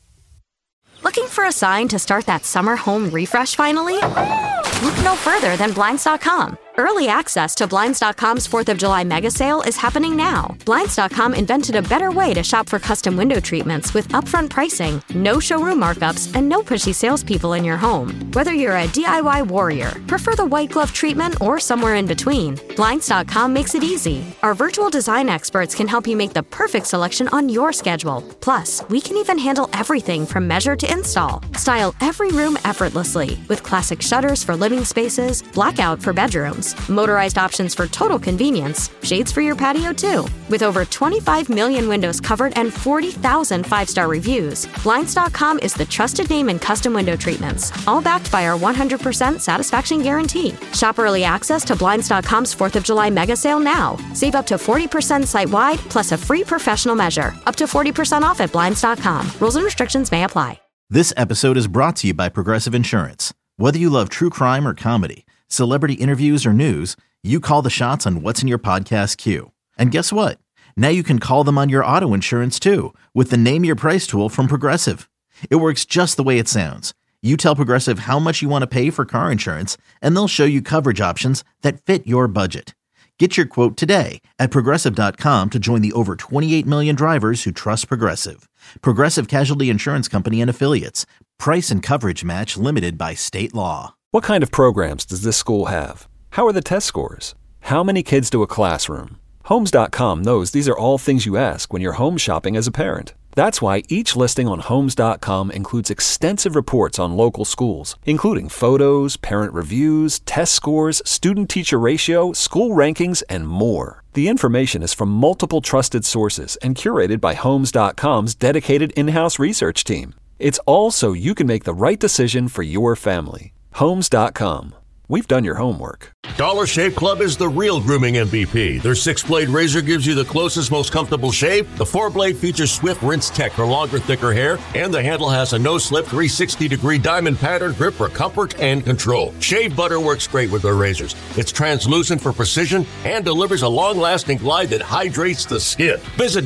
Looking for a sign to start that summer home refresh finally? Look no further than Blinds.com. Early access to Blinds.com's 4th of July mega sale is happening now. Blinds.com invented a better way to shop for custom window treatments with upfront pricing, no showroom markups, and no pushy salespeople in your home. Whether you're a DIY warrior, prefer the white glove treatment, or somewhere in between, Blinds.com makes it easy. Our virtual design experts can help you make the perfect selection on your schedule. Plus, we can even handle everything from measure to install. Style every room effortlessly with classic shutters for living spaces, blackout for bedrooms, motorized options for total convenience, shades for your patio too. With over 25 million windows covered and 40,000 5-star reviews, Blinds.com is the trusted name in custom window treatments, all backed by our 100% satisfaction guarantee. Shop early access to Blinds.com's 4th of July mega sale now. Save up to 40% site-wide, plus a free professional measure. Up to 40% off at Blinds.com. Rules and restrictions may apply. This episode is brought to you by Progressive Insurance. Whether you love true crime or comedy, celebrity interviews or news, you call the shots on what's in your podcast queue. And guess what? Now you can call them on your auto insurance too with the Name Your Price tool from Progressive. It works just the way it sounds. You tell Progressive how much you want to pay for car insurance, and they'll show you coverage options that fit your budget. Get your quote today at Progressive.com to join the over 28 million drivers who trust Progressive. Progressive Casualty Insurance Company and Affiliates. Price and coverage match limited by state law. What kind of programs does this school have? How are the test scores? How many kids do a classroom? Homes.com knows these are all things you ask when you're home shopping as a parent. That's why each listing on Homes.com includes extensive reports on local schools, including photos, parent reviews, test scores, student-teacher ratio, school rankings, and more. The information is from multiple trusted sources and curated by Homes.com's dedicated in-house research team. It's all so you can make the right decision for your family. Homes.com. We've done your homework. Dollar Shave Club is the real grooming MVP. Their 6-blade razor gives you the closest, most comfortable shave. The 4-blade features swift rinse tech for longer, thicker hair. And the handle has a no-slip 360-degree diamond pattern grip for comfort and control. Shave butter works great with their razors. It's translucent for precision and delivers a long-lasting glide that hydrates the skin. Visit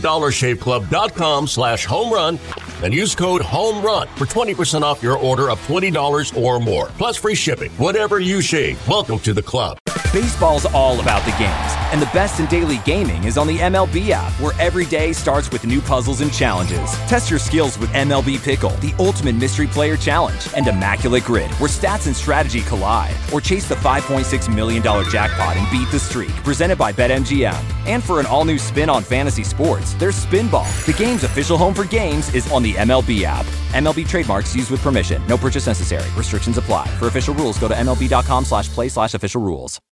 DollarShaveClub.com/homerun and use code HOMERUN for 20% off your order of $20 or more. Plus free shipping. Whatever you shave. Welcome to the club. Baseball's all about the games, and the best in daily gaming is on the MLB app, where every day starts with new puzzles and challenges. Test your skills with MLB Pickle, the ultimate mystery player challenge, and Immaculate Grid, where stats and strategy collide. Or chase the $5.6 million jackpot and beat the streak, presented by BetMGM. And for an all-new spin on fantasy sports, there's Spinball. The game's official home for games is on the MLB app. MLB trademarks used with permission. No purchase necessary. Restrictions apply. For official rules, go to MLB.com/play/official rules.